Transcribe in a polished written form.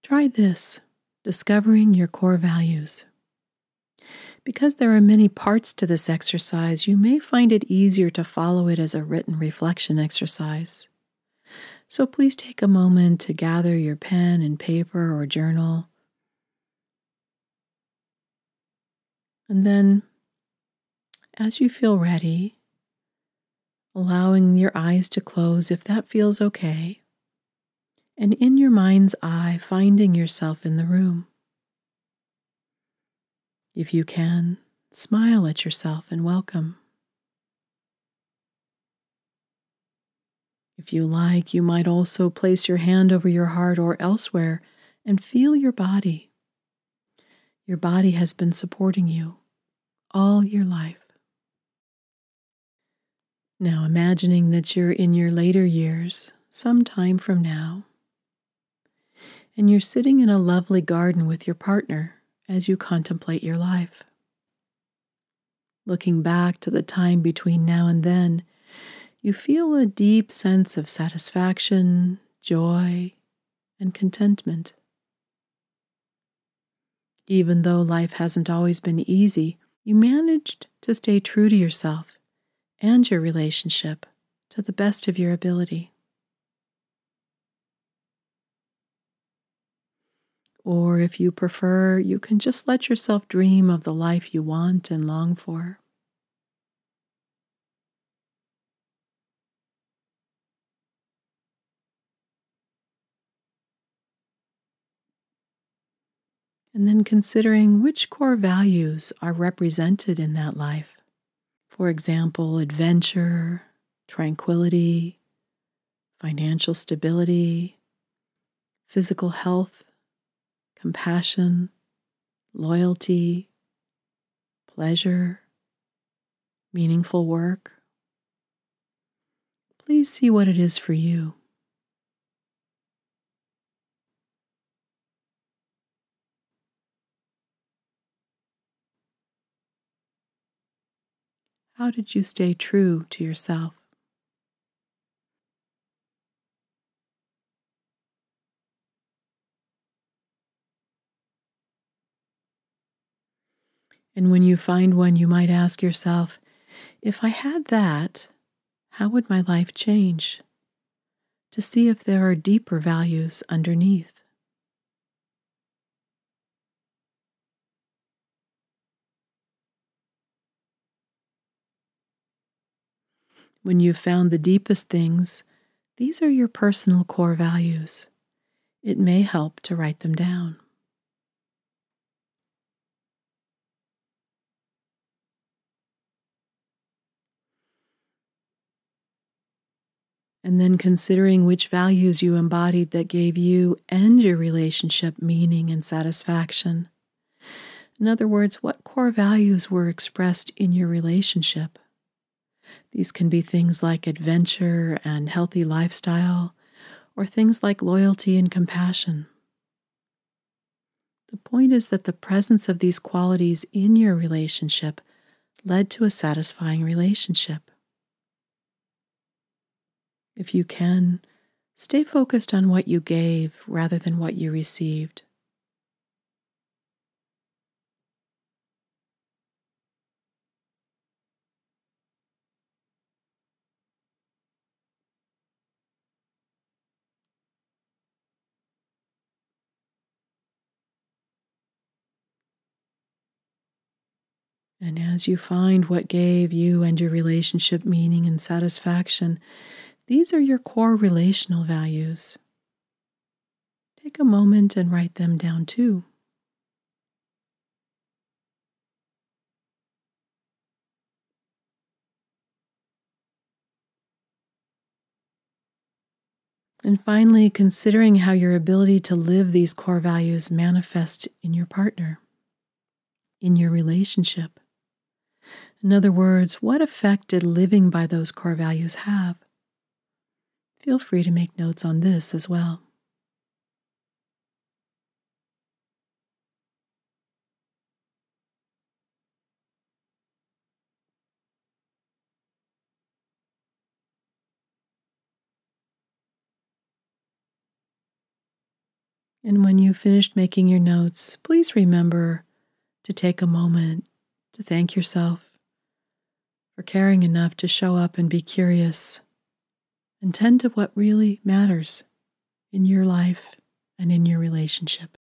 Try this, discovering your core values. Because there are many parts to this exercise, you may find it easier to follow it as a written reflection exercise. So please take a moment to gather your pen and paper or journal. And then, as you feel ready, allowing your eyes to close if that feels okay, and in your mind's eye, finding yourself in the room. If you can, smile at yourself and welcome. If you like, you might also place your hand over your heart or elsewhere and feel your body. Your body has been supporting you all your life. Now imagining that you're in your later years, some time from now, and you're sitting in a lovely garden with your partner as you contemplate your life. Looking back to the time between now and then, you feel a deep sense of satisfaction, joy, and contentment. Even though life hasn't always been easy, you managed to stay true to yourself and your relationship to the best of your ability. Or if you prefer, you can just let yourself dream of the life you want and long for. And then considering which core values are represented in that life. For example, adventure, tranquility, financial stability, physical health, compassion, loyalty, pleasure, meaningful work. Please see what it is for you. How did you stay true to yourself? And when you find one, you might ask yourself, if I had that, how would my life change? To see if there are deeper values underneath. When you've found the deepest things, these are your personal core values. It may help to write them down. And then considering which values you embodied that gave you and your relationship meaning and satisfaction. In other words, what core values were expressed in your relationship? These can be things like adventure and healthy lifestyle, or things like loyalty and compassion. The point is that the presence of these qualities in your relationship led to a satisfying relationship. If you can, stay focused on what you gave rather than what you received. And as you find what gave you and your relationship meaning and satisfaction, these are your core relational values. Take a moment and write them down too. And finally, considering how your ability to live these core values manifest in your partner, in your relationship. In other words, what effect did living by those core values have? Feel free to make notes on this as well. And when you've finished making your notes, please remember to take a moment to thank yourself for caring enough to show up and be curious and tend to what really matters in your life and in your relationship.